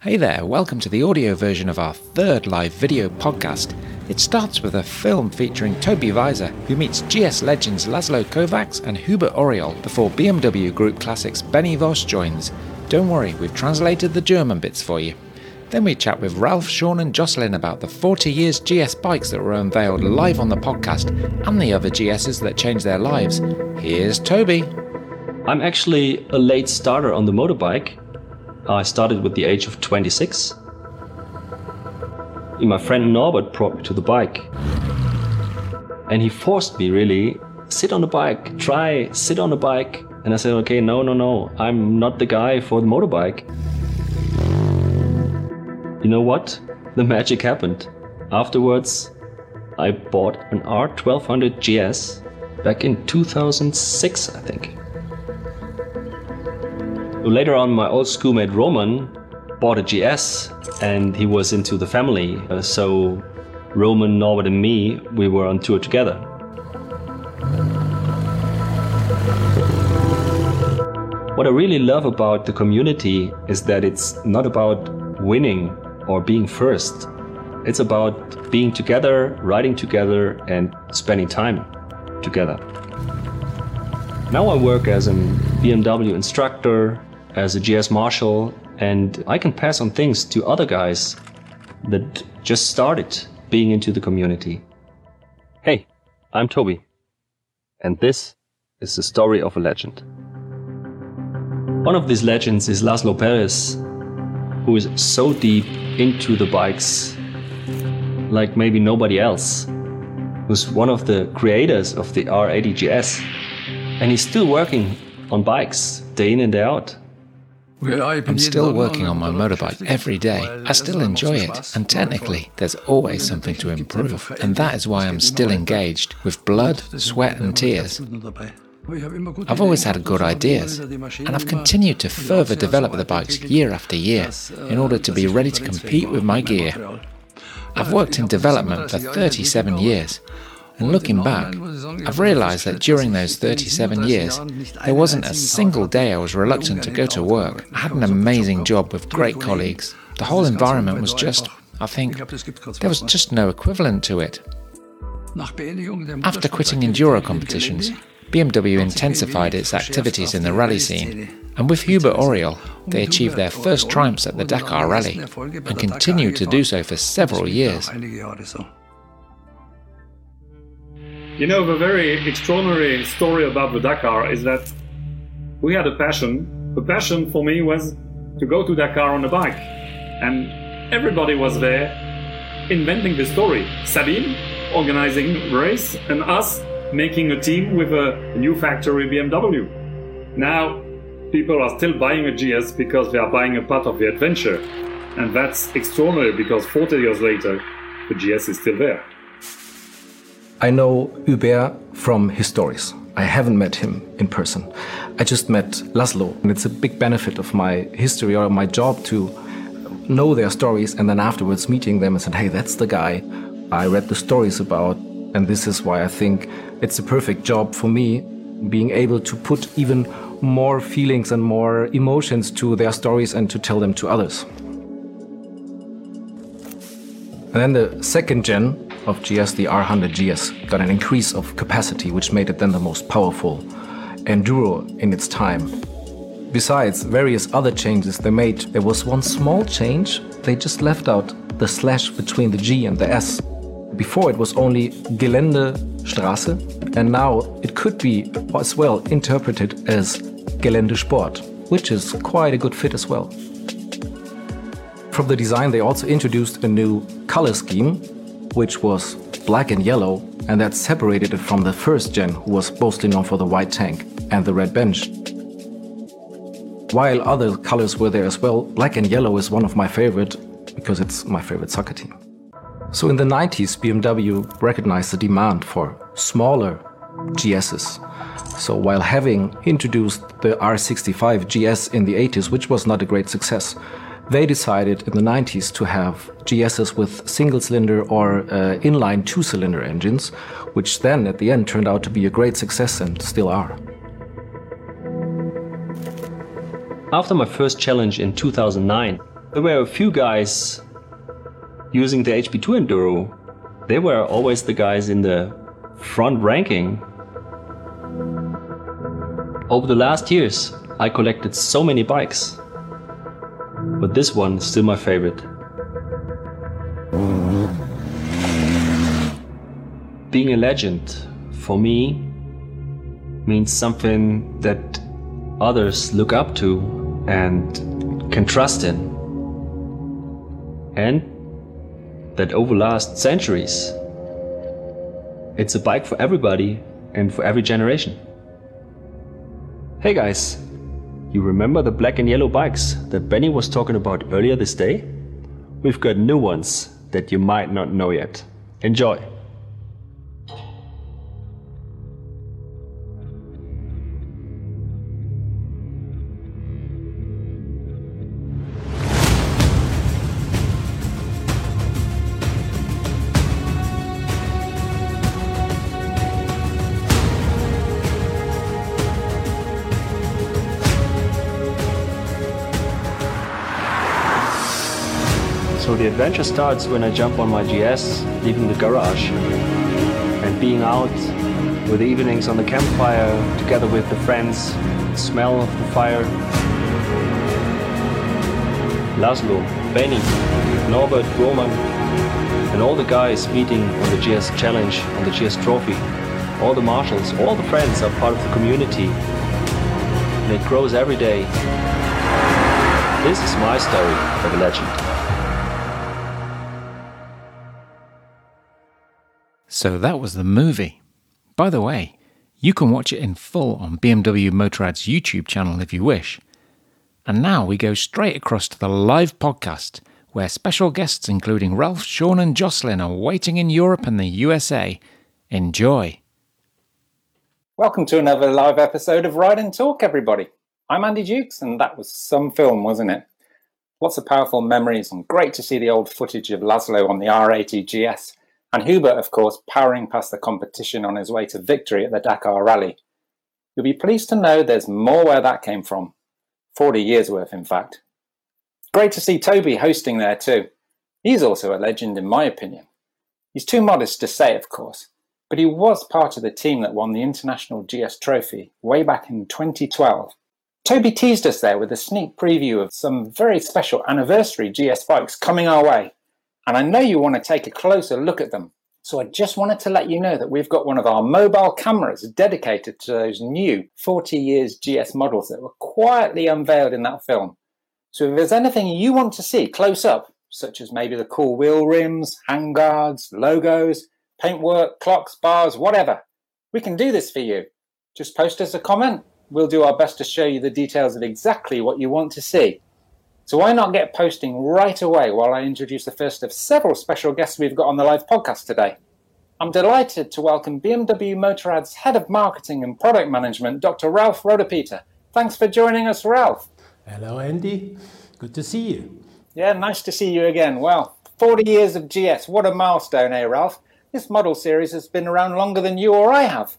Hey there, welcome to the audio version of our third live video podcast. It starts with a film featuring Toby Weiser, who meets GS legends Laszlo Kovacs and Hubert Auriol before BMW Group Classics Benny Voss joins. Don't worry, we've translated the German bits for you. Then we chat with Ralph, Sean and Jocelyn about the 40 years GS bikes that were unveiled live on the podcast and the other GSs that changed their lives. Here's Toby. I'm actually a late starter on the motorbike. I started with the age of 26. My friend Norbert brought me to the bike. And he forced me really, sit on the bike, sit on the bike. And I said, okay, no, I'm not the guy for the motorbike. You know what? The magic happened. Afterwards, I bought an R1200 GS back in 2006, I think. Later on, my old schoolmate Roman bought a GS and he was into the family. So Roman, Norbert and me, we were on tour together. What I really love about the community is that it's not about winning or being first. It's about being together, riding together and spending time together. Now I work as a BMW instructor, as a GS marshal, and I can pass on things to other guys that just started being into the community. Hey, I'm Toby, and this is the story of a legend. One of these legends is Laszlo Perez, who is so deep into the bikes like maybe nobody else, who's one of the creators of the R80 GS, and he's still working on bikes day in and day out. I'm still working on my motorbike every day. I still enjoy it, and technically there's always something to improve, and that is why I'm still engaged with blood, sweat and tears. I've always had good ideas, and I've continued to further develop the bikes year after year in order to be ready to compete with my gear. I've worked in development for 37 years. And looking back, I've realised that during those 37 years, there wasn't a single day I was reluctant to go to work. I had an amazing job with great colleagues. The whole environment was just, I think, there was just no equivalent to it. After quitting enduro competitions, BMW intensified its activities in the rally scene, and with Hubert Auriol, they achieved their first triumphs at the Dakar Rally, and continued to do so for several years. You know, the very extraordinary story about the Dakar is that we had a passion. The passion for me was to go to Dakar on a bike. And everybody was there inventing the story. Sabine organizing the race and us making a team with a new factory BMW. Now, people are still buying a GS because they are buying a part of the adventure. And that's extraordinary because 40 years later, the GS is still there. I know Hubert from his stories. I haven't met him in person. I just met Laszlo, and it's a big benefit of my history or my job to know their stories and then afterwards meeting them and saying, hey, that's the guy I read the stories about, and this is why I think it's a perfect job for me, being able to put even more feelings and more emotions to their stories and to tell them to others. And then the second gen of GS, the R100 GS, got an increase of capacity, which made it then the most powerful enduro in its time. Besides various other changes they made, there was one small change. They just left out the slash between the G and the S. Before it was only Geländestraße, and now it could be as well interpreted as Geländesport, which is quite a good fit as well. From the design, they also introduced a new color scheme, which was black and yellow, and that separated it from the first gen, who was mostly known for the white tank and the red bench. While other colors were there as well, black and yellow is one of my favorite because it's my favorite soccer team. So in the 90s, BMW recognized the demand for smaller GSs. So while having introduced the R65 GS in the 80s, which was not a great success, they decided in the 90s to have GSs with single-cylinder or inline two-cylinder engines, which then at the end turned out to be a great success and still are. After my first challenge in 2009, there were a few guys using the HP2 Enduro. They were always the guys in the front ranking. Over the last years, I collected so many bikes, but this one is still my favorite. Being a legend, for me, means something that others look up to and can trust in. And that overlasts centuries. It's a bike for everybody and for every generation. Hey guys, you remember the black and yellow bikes that Benny was talking about earlier this day? We've got new ones that you might not know yet. Enjoy! So the adventure starts when I jump on my GS, leaving the garage, and being out with the evenings on the campfire, together with the friends, the smell of the fire. Laszlo, Benny, Norbert, Roman, and all the guys meeting on the GS Challenge, on the GS Trophy. All the marshals, all the friends are part of the community, and it grows every day. This is my story of a legend. So that was the movie. By the way, you can watch it in full on BMW Motorrad's YouTube channel if you wish. And now we go straight across to the live podcast, where special guests including Ralph, Sean and Jocelyn are waiting in Europe and the USA. Enjoy. Welcome to another live episode of Ride and Talk, everybody. I'm Andy Dukes, and that was some film, wasn't it? Lots of powerful memories, and great to see the old footage of Laszlo on the R80 GS. And Hubert, of course, powering past the competition on his way to victory at the Dakar Rally. You'll be pleased to know there's more where that came from. 40 years worth, in fact. Great to see Toby hosting there too. He's also a legend, in my opinion. He's too modest to say, of course, but he was part of the team that won the International GS Trophy way back in 2012. Toby teased us there with a sneak preview of some very special anniversary GS bikes coming our way. And I know you want to take a closer look at them. So I just wanted to let you know that we've got one of our mobile cameras dedicated to those new 40 years GS models that were quietly unveiled in that film. So if there's anything you want to see close up, such as maybe the cool wheel rims, handguards, logos, paintwork, clocks, bars, whatever, we can do this for you. Just post us a comment. We'll do our best to show you the details of exactly what you want to see. So why not get posting right away while I introduce the first of several special guests we've got on the live podcast today. I'm delighted to welcome BMW Motorrad's Head of Marketing and Product Management, Dr. Ralph Rodepeter. Thanks for joining us, Ralph. Hello, Andy. Good to see you. Yeah, nice to see you again. Well, 40 years of GS. What a milestone, eh, Ralph? This model series has been around longer than you or I have.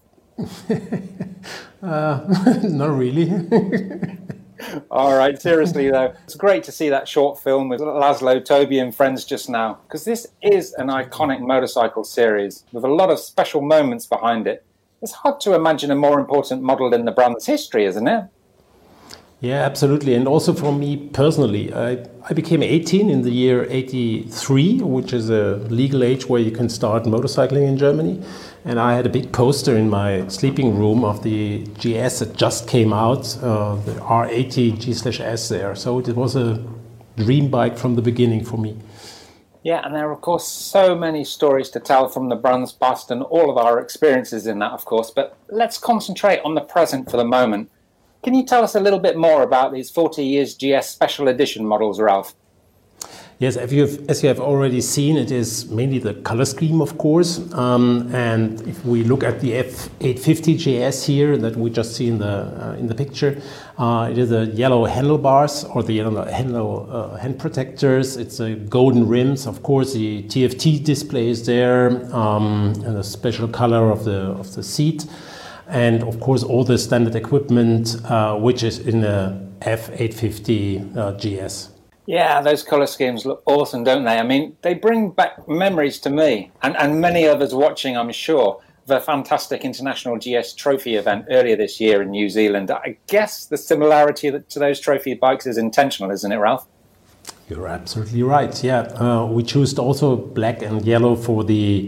Not really. All right, seriously though, it's great to see that short film with Laszlo, Toby and friends just now, because this is an iconic motorcycle series with a lot of special moments behind it. It's hard to imagine a more important model in the brand's history, isn't it? Yeah, absolutely. And also for me personally, I became 18 in the year 83, which is a legal age where you can start motorcycling in Germany. And I had a big poster in my sleeping room of the GS that just came out, the R80 G/S there. So it was a dream bike from the beginning for me. Yeah, and there are, of course, so many stories to tell from the brand's past and all of our experiences in that, of course. But let's concentrate on the present for the moment. Can you tell us a little bit more about these 40 years GS special edition models, Ralph? Yes, as you have already seen, it is mainly the color scheme, of course. And if we look at the F850 GS here that we just see in the picture, it is a yellow handlebars or the yellow hand protectors. It's a golden rims, of course. The TFT display is there, and a special color of the seat, and of course all the standard equipment which is in the F850 GS. Yeah, those colour schemes look awesome, don't they? I mean, they bring back memories to me and many others watching, I'm sure, of a fantastic International GS Trophy event earlier this year in New Zealand. I guess the similarity to those trophy bikes is intentional, isn't it, Ralph? You're absolutely right. Yeah, we chose also black and yellow for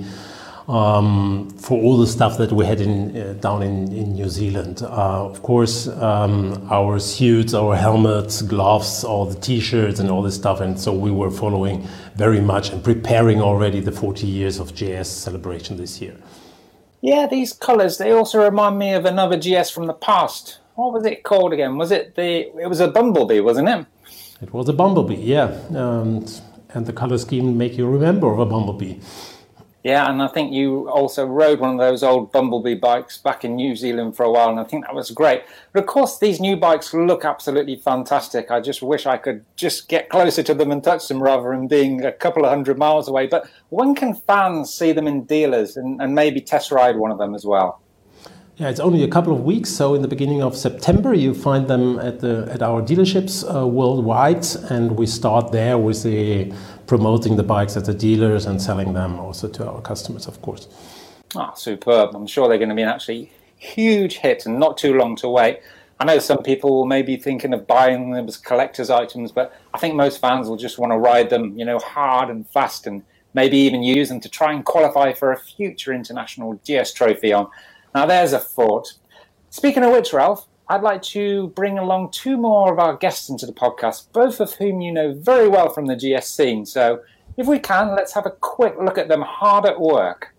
all the stuff that we had down in New Zealand. Of course, our suits, our helmets, gloves, all the T-shirts and all this stuff. And so we were following very much and preparing already the 40 years of GS celebration this year. Yeah, these colours, they also remind me of another GS from the past. What was it called again? It was a Bumblebee, wasn't it? It was a Bumblebee, yeah. And the colour scheme make you remember of a Bumblebee. Yeah, and I think you also rode one of those old Bumblebee bikes back in New Zealand for a while, and I think that was great. But of course, these new bikes look absolutely fantastic. I just wish I could just get closer to them and touch them rather than being a couple of 100 miles away. But when can fans see them in dealers and maybe test ride one of them as well? Yeah, it's only a couple of weeks, so in the beginning of September you find them at our dealerships worldwide, and we start there with promoting the bikes at the dealers and selling them also to our customers, of course. Oh, superb. I'm sure they're going to be an absolutely huge hit and not too long to wait. I know some people may be thinking of buying them as collector's items, but I think most fans will just want to ride them, hard and fast, and maybe even use them to try and qualify for a future International GS Trophy on. Now, there's a thought. Speaking of which, Ralph, I'd like to bring along two more of our guests into the podcast, both of whom you know very well from the GS scene. So if we can, let's have a quick look at them hard at work.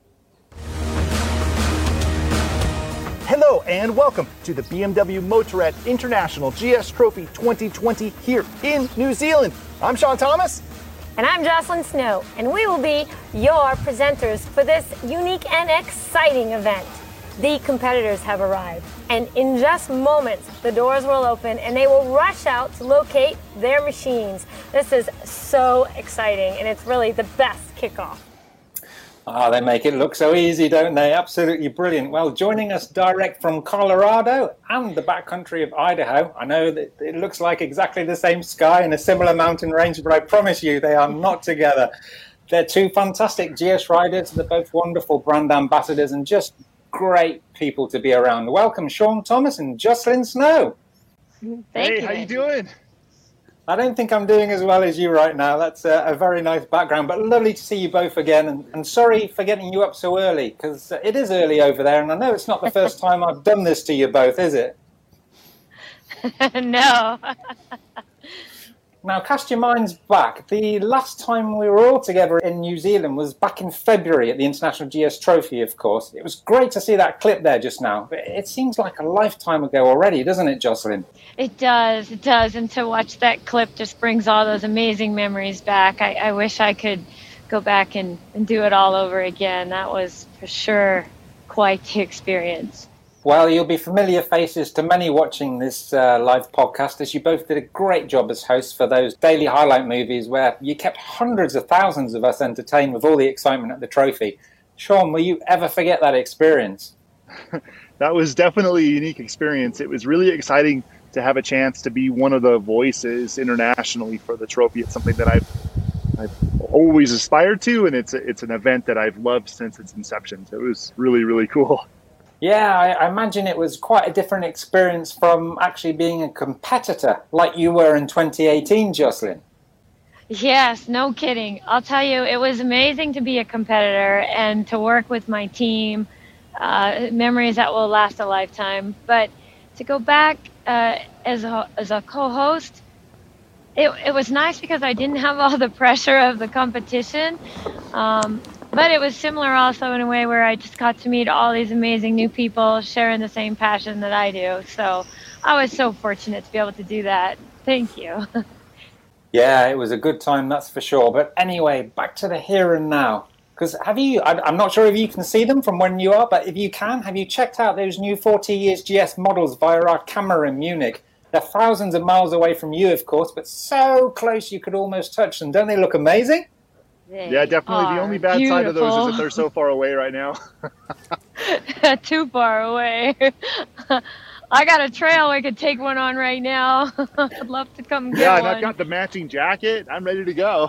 Hello and welcome to the BMW Motorrad International GS Trophy 2020 here in New Zealand. I'm Sean Thomas. And I'm Jocelyn Snow, and we will be your presenters for this unique and exciting event. The competitors have arrived, and in just moments, the doors will open and they will rush out to locate their machines. This is so exciting, and it's really the best kickoff. They make it look so easy, don't they? Absolutely brilliant. Well, joining us direct from Colorado and the backcountry of Idaho, I know that it looks like exactly the same sky and a similar mountain range, but I promise you they are not together. They're two fantastic GS riders. They're both wonderful brand ambassadors and just great people to be around. Welcome, Sean Thomas and Jocelyn Snow. Hey, how you doing? I don't think I'm doing as well as you right now. That's a very nice background, but lovely to see you both again. And sorry for getting you up so early, because it is early over there, and I know it's not the first time I've done this to you both, is it? No. Now, cast your minds back. The last time we were all together in New Zealand was back in February at the International GS Trophy, of course. It was great to see that clip there just now, but it seems like a lifetime ago already, doesn't it, Jocelyn? It does. And to watch that clip just brings all those amazing memories back. I wish I could go back and do it all over again. That was for sure quite the experience. Well, you'll be familiar faces to many watching this live podcast, as you both did a great job as hosts for those daily highlight movies where you kept hundreds of thousands of us entertained with all the excitement at the trophy. Sean, will you ever forget that experience? That was definitely a unique experience. It was really exciting to have a chance to be one of the voices internationally for the trophy. It's something that I've always aspired to, and it's an event that I've loved since its inception. So it was really, really cool. Yeah, I imagine it was quite a different experience from actually being a competitor like you were in 2018, Jocelyn. Yes, no kidding. I'll tell you, it was amazing to be a competitor and to work with my team. Memories that will last a lifetime. But to go back as a co-host, it was nice because I didn't have all the pressure of the competition. But it was similar also in a way where I just got to meet all these amazing new people sharing the same passion that I do. So I was so fortunate to be able to do that. Thank you. Yeah, it was a good time, that's for sure. But anyway, back to the here and now. Because I'm not sure if you can see them from when you are, but if you can, have you checked out those new 40 years GS models via our camera in Munich? They're thousands of miles away from you, of course, but so close you could almost touch them. Don't they look amazing? Yeah, definitely. The only bad side of those is that they're so far away right now. Too far away. I got a trail we could take one on right now. I'd love to come get one. Yeah, and I've got the matching jacket. I'm ready to go.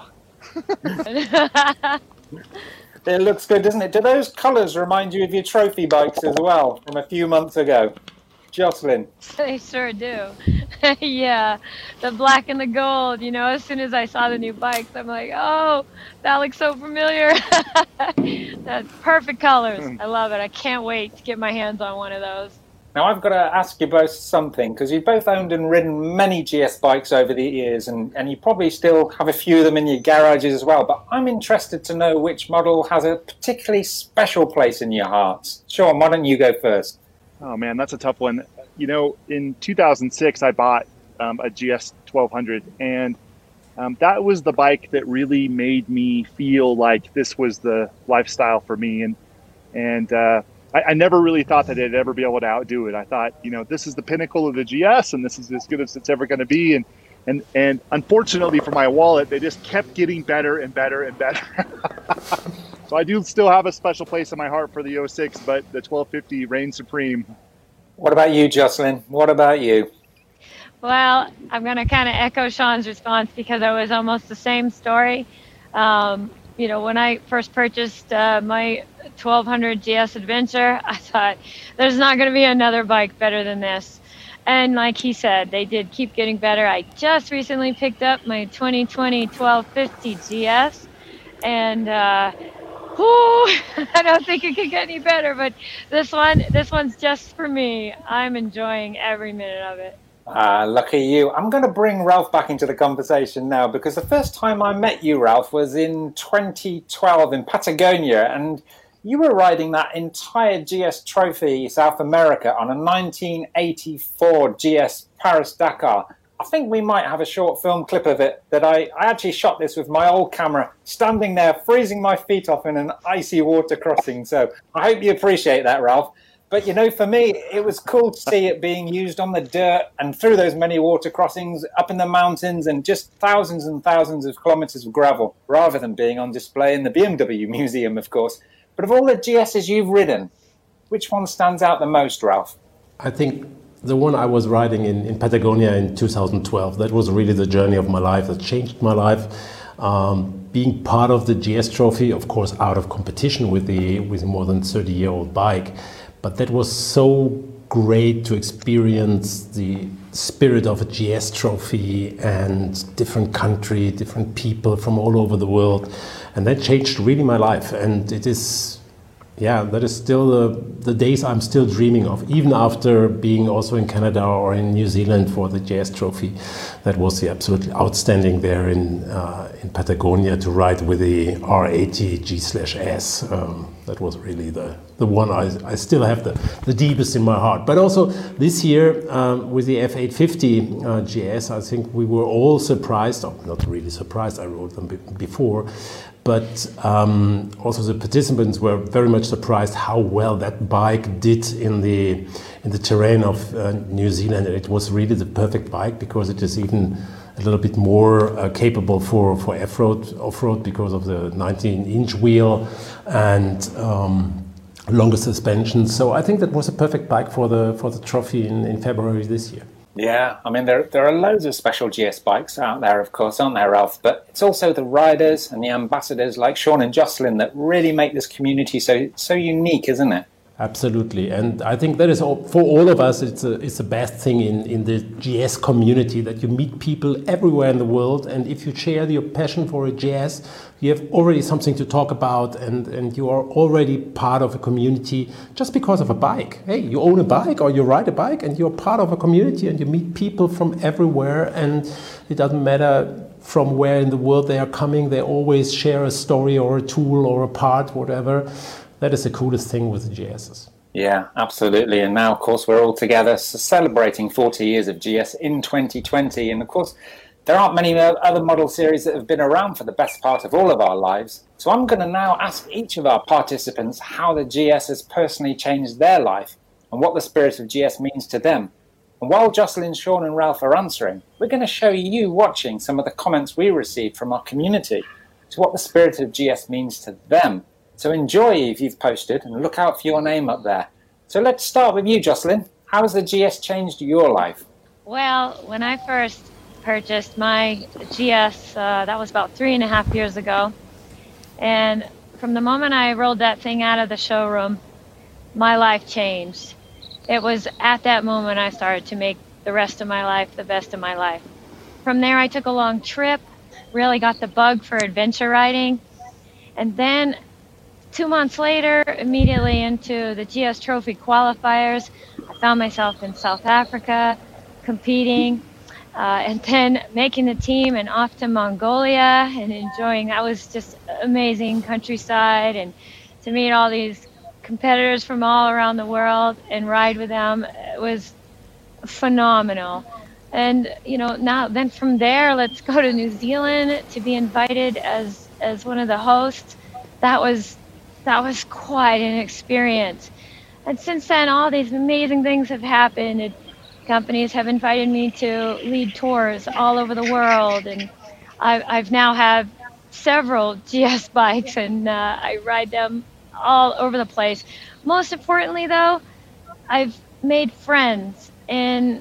It looks good, doesn't it? Do those colours remind you of your trophy bikes as well from a few months ago? Jocelyn? They sure do. Yeah, the black and the gold. You know, as soon as I saw the new bikes, I'm like, oh, that looks so familiar. That's perfect colors. I love it. I can't wait to get my hands on one of those. Now, I've got to ask you both something, because you've both owned and ridden many GS bikes over the years, and you probably still have a few of them in your garages as well, but I'm interested to know which model has a particularly special place in your hearts. Sean, why don't you go first? Oh, man, that's a tough one. You know, in 2006, I bought a GS 1200, and that was the bike that really made me feel like this was the lifestyle for me. And I never really thought that I'd ever be able to outdo it. I thought, you know, this is the pinnacle of the GS, and this is as good as it's ever going to be. And unfortunately for my wallet, they just kept getting better and better and better. So I do still have a special place in my heart for the 06, but the 1250 reigns supreme. What about you, Jocelyn? What about you? Well, I'm going to kind of echo Sean's response because it was almost the same story. You know, when I first purchased my 1200 GS Adventure, I thought there's not going to be another bike better than this. And like he said, they did keep getting better. I just recently picked up my 2020 1250 GS, and I don't think it could get any better. But this one's just for me. I'm enjoying every minute of it. Lucky you. I'm going to bring Ralph back into the conversation now, because the first time I met you, Ralph, was in 2012 in Patagonia, and you were riding that entire GS Trophy South America on a 1984 GS Paris-Dakar. I think we might have a short film clip of it that I actually shot this with my old camera, standing there, freezing my feet off in an icy water crossing. So I hope you appreciate that, Ralph. But, you know, for me, it was cool to see it being used on the dirt and through those many water crossings, up in the mountains, and just thousands and thousands of kilometers of gravel, rather than being on display in the BMW Museum, of course. But of all the GSs you've ridden, which one stands out the most, Ralph? I think the one I was riding in Patagonia in 2012, that was really the journey of my life, that changed my life. Being part of the GS Trophy, of course, out of competition with more than 30-year-old bike. But that was so great to experience the spirit of a GS Trophy and different country, different people from all over the world. And that changed really my life. And it is, yeah, that is still the days I'm still dreaming of, even after being also in Canada or in New Zealand for the GS Trophy. That was absolutely outstanding there in Patagonia to ride with the R80 G/S. That was really the one I still have the deepest in my heart. But also this year with the F850 GS, I think we were all surprised, or not really surprised, I rode them before, but also the participants were very much surprised how well that bike did in the terrain of New Zealand. And it was really the perfect bike because it is even a little bit more capable for off-road because of the 19-inch wheel and longer suspension. So I think that was a perfect bike for the trophy in February this year. Yeah, I mean, there are loads of special GS bikes out there, of course, aren't there, Ralph? But it's also the riders and the ambassadors like Sean and Jocelyn that really make this community so unique, isn't it? Absolutely, and I think that is for all of us. It's the best thing in the GS community, that you meet people everywhere in the world, and if you share your passion for a GS, you have already something to talk about, and you are already part of a community just because of a bike. Hey, you own a bike or you ride a bike, and you're part of a community, and you meet people from everywhere, and it doesn't matter from where in the world they are coming. They always share a story or a tool or a part, whatever. That is the coolest thing with the GSs. Yeah, absolutely. And now, of course, we're all together celebrating 40 years of GS in 2020. And, of course, there aren't many other model series that have been around for the best part of all of our lives. So I'm going to now ask each of our participants how the GS has personally changed their life and what the spirit of GS means to them. And while Jocelyn, Sean and Ralph are answering, we're going to show you watching some of the comments we received from our community to what the spirit of GS means to them. So enjoy if you've posted, and look out for your name up there. So let's start with you, Jocelyn. How has the GS changed your life? Well, when I first purchased my GS, that was about 3.5 years ago. And from the moment I rolled that thing out of the showroom, my life changed. It was at that moment I started to make the rest of my life the best of my life. From there, I took a long trip, really got the bug for adventure riding. And then 2 months later, immediately into the GS Trophy qualifiers, I found myself in South Africa competing, and then making the team and off to Mongolia and enjoying. That was just amazing countryside, and to meet all these competitors from all around the world and ride with them, it was phenomenal. And now then from there, let's go to New Zealand to be invited as one of the hosts. That was quite an experience. And since then, all these amazing things have happened. And companies have invited me to lead tours all over the world, and I've now have several GS bikes, and I ride them all over the place. Most importantly, though, I've made friends, and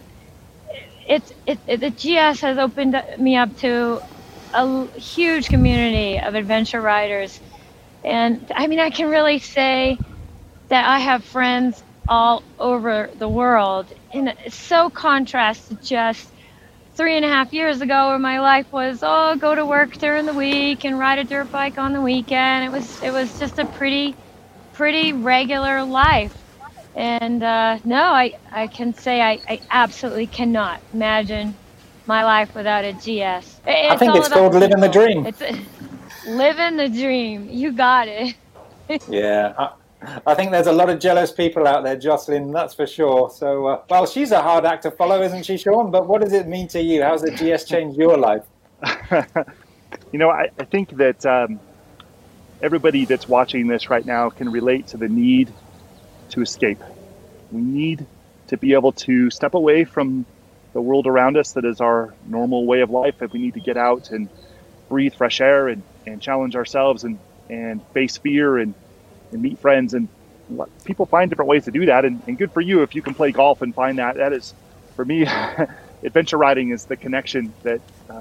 the GS has opened me up to a huge community of adventure riders. And I mean, I can really say that I have friends all over the world. And it's so contrast to just 3.5 years ago, where my life was, go to work during the week and ride a dirt bike on the weekend. It was just a pretty regular life. And no, I can say I absolutely cannot imagine my life without a GS. I think it's called living the dream. It's living the dream. You got it. Yeah. I think there's a lot of jealous people out there, Jocelyn, that's for sure. So, well, she's a hard act to follow, isn't she, Sean? But what does it mean to you? How's the GS changed your life? I think that everybody that's watching this right now can relate to the need to escape. We need to be able to step away from the world around us that is our normal way of life, and we need to get out and breathe fresh air and challenge ourselves and face fear and meet friends. And people find different ways to do that, and good for you if you can play golf and find that. That is, for me, adventure riding is the connection that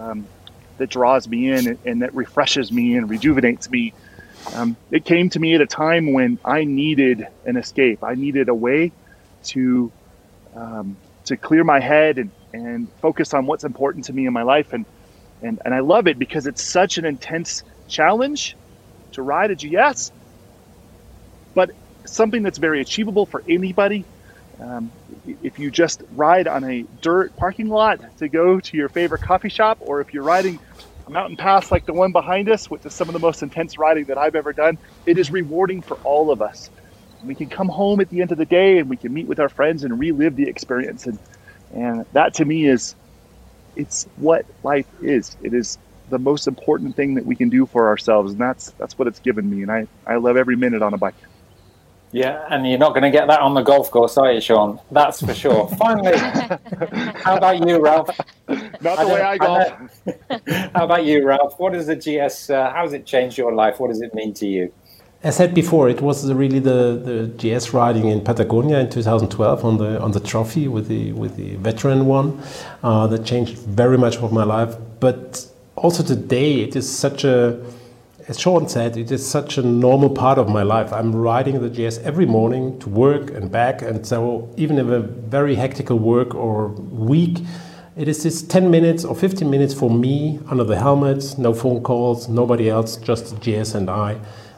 draws me in and that refreshes me and rejuvenates me. It came to me at a time when I needed an escape. I needed a way to clear my head and focus on what's important to me in my life. And I love it because it's such an intense challenge to ride a GS, but something that's very achievable for anybody. If you just ride on a dirt parking lot to go to your favorite coffee shop, or if you're riding a mountain pass like the one behind us, which is some of the most intense riding that I've ever done, it is rewarding for all of us. We can come home at the end of the day and we can meet with our friends and relive the experience. And that to me it's what life is. It is the most important thing that we can do for ourselves. And that's what it's given me. And I love every minute on a bike. Yeah, and you're not going to get that on the golf course, are you, Sean? That's for sure. Finally, how about you, Ralph? Not the way I golf. How about you, Ralph? What is the GS? How has it changed your life? What does it mean to you? As said before, it was really the GS riding in Patagonia in 2012 on the trophy with the veteran one that changed very much of my life. But also today, it is such a, as Sean said, it is such a normal part of my life. I'm riding the GS every morning to work and back, and so even in a very hectic work or week, it is just 10 minutes or 15 minutes for me under the helmet, no phone calls, nobody else, just the GS and I.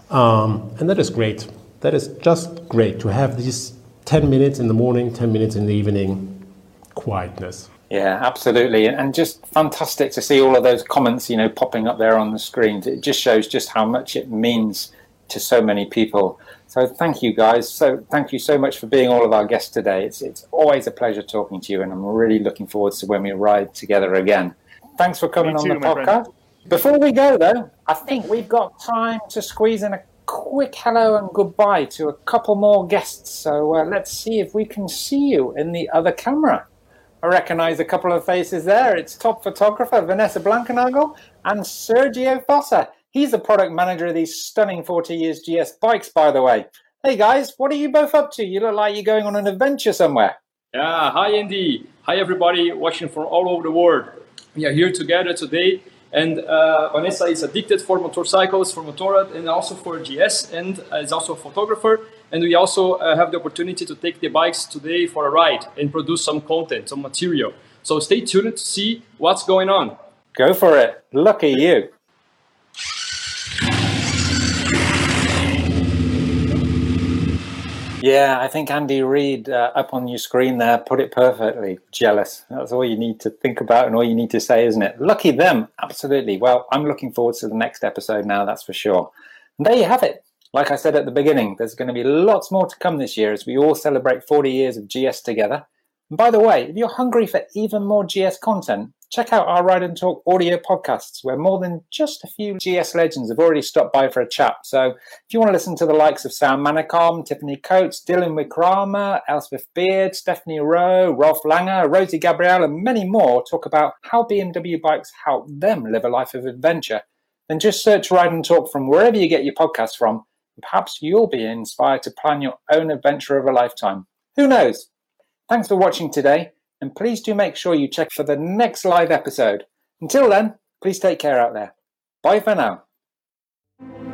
And that is great. That is just great to have these 10 minutes in the morning, 10 minutes in the evening, quietness. Yeah, absolutely. And just fantastic to see all of those comments, popping up there on the screen. It just shows just how much it means to so many people. So thank you, guys. So thank you so much for being all of our guests today. It's always a pleasure talking to you, and I'm really looking forward to when we ride together again. Thanks for coming on the podcast. Before we go, though, I think we've got time to squeeze in a quick hello and goodbye to a couple more guests. So let's see if we can see you in the other camera. I recognise a couple of faces there. It's top photographer Vanessa Blankenagel and Sergio Fossa. He's the product manager of these stunning 40 years GS bikes, by the way. Hey, guys, what are you both up to? You look like you're going on an adventure somewhere. Yeah, hi Andy. Hi everybody watching from all over the world. We are here together today, and Vanessa is addicted for motorcycles, for Motorrad, and also for GS, and is also a photographer. And we also have the opportunity to take the bikes today for a ride and produce some content, some material. So stay tuned to see what's going on. Go for it. Lucky you. Yeah, I think Andy Reid up on your screen there put it perfectly. Jealous. That's all you need to think about and all you need to say, isn't it? Lucky them. Absolutely. Well, I'm looking forward to the next episode now, that's for sure. And there you have it. Like I said at the beginning, there's going to be lots more to come this year as we all celebrate 40 years of GS together. And by the way, if you're hungry for even more GS content, check out our Ride and Talk audio podcasts, where more than just a few GS legends have already stopped by for a chat. So if you want to listen to the likes of Sam Manicom, Tiffany Coates, Dylan Wickrama, Elspeth Beard, Stephanie Rowe, Rolf Langer, Rosie Gabrielle, and many more talk about how BMW bikes help them live a life of adventure, then just search Ride and Talk from wherever you get your podcasts from, and perhaps you'll be inspired to plan your own adventure of a lifetime. Who knows? Thanks for watching today, and please do make sure you check for the next live episode. Until then, please take care out there. Bye for now.